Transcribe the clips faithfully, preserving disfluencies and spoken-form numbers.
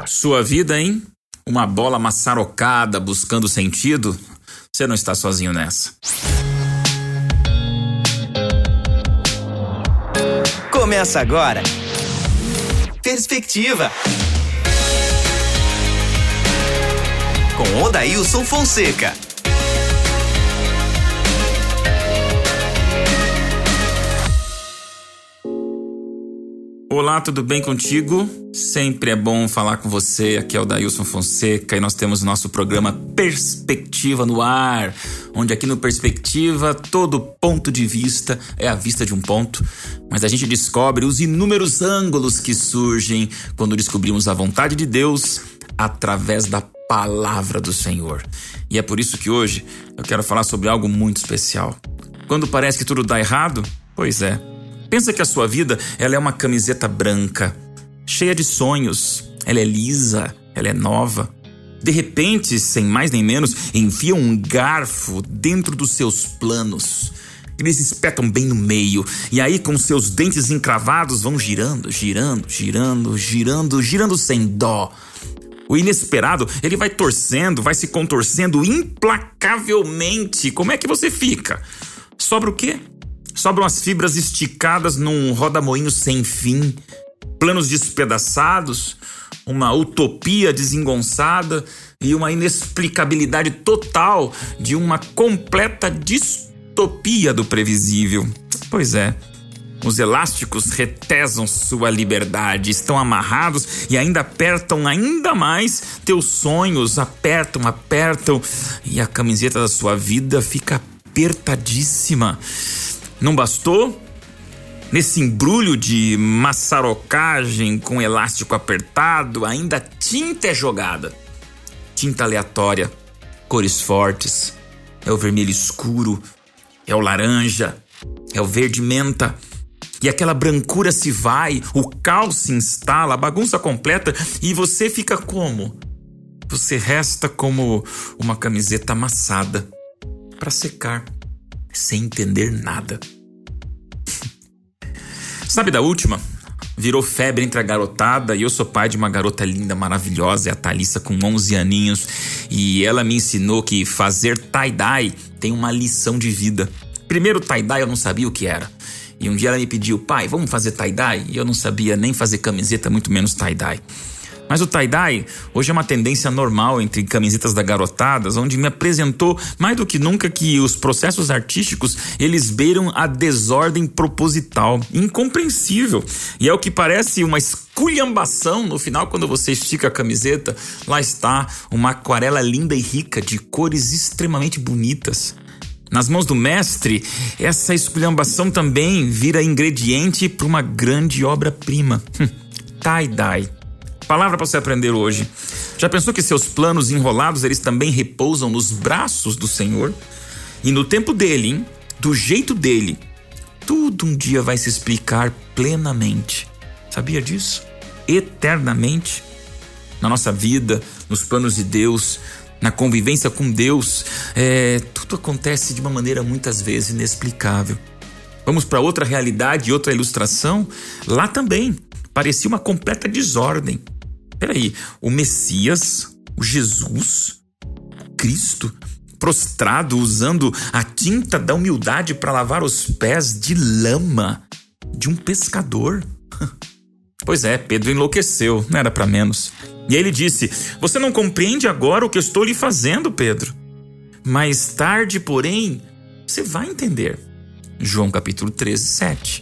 Sua vida, hein? Uma bola maçarocada buscando sentido? Você não está sozinho nessa. Começa agora. Perspectiva. Com Odailson Fonseca. Olá, tudo bem contigo? Sempre é bom falar com você. Aqui é o Odailson Fonseca e nós temos o nosso programa Perspectiva no ar, onde aqui no Perspectiva todo ponto de vista é a vista de um ponto, mas a gente descobre os inúmeros ângulos que surgem quando descobrimos a vontade de Deus através da palavra do Senhor. E é por isso que hoje eu quero falar sobre algo muito especial. Quando parece que tudo dá errado, pois é. Pensa que a sua vida, ela é uma camiseta branca, cheia de sonhos. Ela é lisa, ela é nova. De repente, sem mais nem menos, enfia um garfo dentro dos seus planos. Eles espetam bem no meio. E aí, com seus dentes encravados, vão girando, girando, girando, girando, girando sem dó. O inesperado, ele vai torcendo, vai se contorcendo implacavelmente. Como é que você fica? Sobra o quê? Sobram as fibras esticadas num rodamoinho sem fim, planos despedaçados, uma utopia desengonçada e uma inexplicabilidade total de uma completa distopia do previsível. Pois é, os elásticos retesam sua liberdade, estão amarrados e ainda apertam ainda mais teus sonhos, apertam, apertam e a camiseta da sua vida fica apertadíssima. Não bastou? Nesse embrulho de maçarocagem com elástico apertado, ainda tinta é jogada. Tinta aleatória, cores fortes. É o vermelho escuro, é o laranja, é o verde menta. E aquela brancura se vai, o caos se instala, a bagunça completa e você fica como? Você resta como uma camiseta amassada para secar. Sem entender nada. Sabe da última? Virou febre entre a garotada e eu sou pai de uma garota linda, maravilhosa, é a Thalissa com onze aninhos e ela me ensinou que fazer tie-dye tem uma lição de vida. Primeiro tie-dye eu não sabia o que era e um dia ela me pediu, pai, vamos fazer tie-dye? E eu não sabia nem fazer camiseta, muito menos tie-dye. Mas o tie-dye hoje é uma tendência normal entre camisetas da garotadas, onde me apresentou mais do que nunca que os processos artísticos, eles beiram a desordem proposital, incompreensível. E é o que parece uma esculhambação no final, quando você estica a camiseta, lá está uma aquarela linda e rica de cores extremamente bonitas. Nas mãos do mestre, essa esculhambação também vira ingrediente para uma grande obra-prima. Tie-dye. Palavra para você aprender hoje. Já pensou que seus planos enrolados, eles também repousam nos braços do Senhor? E no tempo dele, hein? Do jeito dele, tudo um dia vai se explicar plenamente. Sabia disso? Eternamente. Na nossa vida, nos planos de Deus, na convivência com Deus, é, tudo acontece de uma maneira muitas vezes inexplicável. Vamos para outra realidade e outra ilustração? Lá também parecia uma completa desordem. Peraí, o Messias, o Jesus, o Cristo, prostrado usando a tinta da humildade para lavar os pés de lama de um pescador. Pois é, Pedro enlouqueceu, não era para menos. E ele disse, você não compreende agora o que eu estou lhe fazendo, Pedro. Mais tarde, porém, você vai entender. João capítulo treze, sete.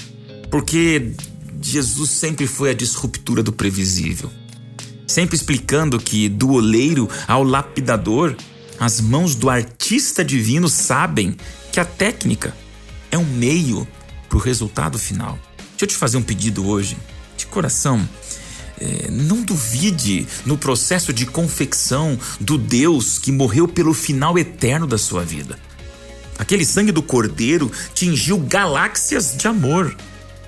Porque Jesus sempre foi a disruptura do previsível. Sempre explicando que do oleiro ao lapidador, as mãos do artista divino sabem que a técnica é um meio para o resultado final. Deixa eu te fazer um pedido hoje, de coração. É, não duvide no processo de confecção do Deus que morreu pelo final eterno da sua vida. Aquele sangue do Cordeiro tingiu galáxias de amor.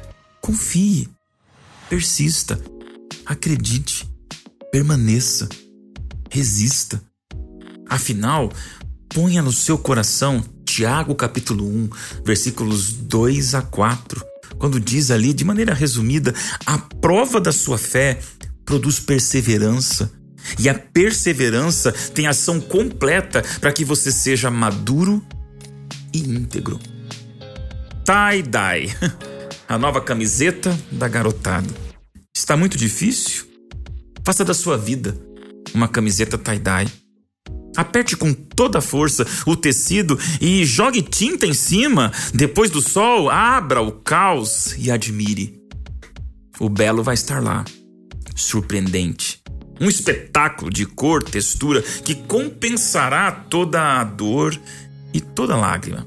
Confie, persista, acredite, permaneça, resista. Afinal, ponha no seu coração Tiago capítulo um, versículos dois a quatro, quando diz ali, de maneira resumida, a prova da sua fé produz perseverança. E a perseverança tem ação completa para que você seja maduro e íntegro. Tie-dye, a nova camiseta da garotada. Está muito difícil? Faça da sua vida uma camiseta tie-dye. Aperte com toda a força o tecido e jogue tinta em cima. Depois do sol, abra o caos e admire. O belo vai estar lá, surpreendente. Um espetáculo de cor, textura que compensará toda a dor e toda a lágrima.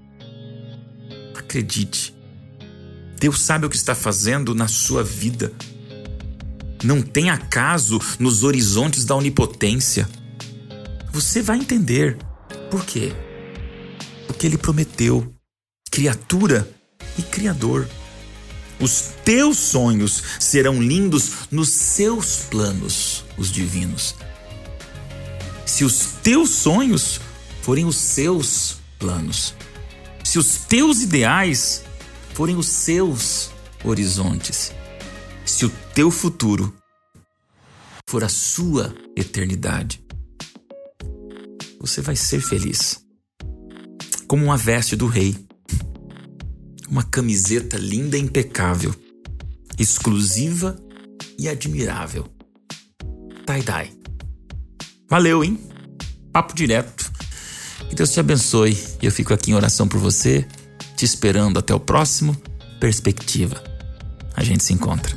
Acredite, Deus sabe o que está fazendo na sua vida. Não tem acaso nos horizontes da onipotência. Você vai entender. Por quê? Porque Ele prometeu, criatura e Criador. Os teus sonhos serão lindos nos seus planos, os divinos. Se os teus sonhos forem os seus planos, se os teus ideais forem os seus horizontes, se o teu futuro for a sua eternidade, você vai ser feliz. Como uma veste do rei. Uma camiseta linda e impecável. Exclusiva e admirável. Tie-dye. Valeu, hein? Papo direto. Que Deus te abençoe. E eu fico aqui em oração por você, te esperando até o próximo Perspectiva. A gente se encontra.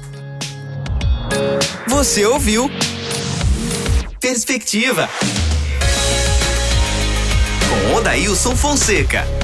Você ouviu Perspectiva com Odailson Fonseca.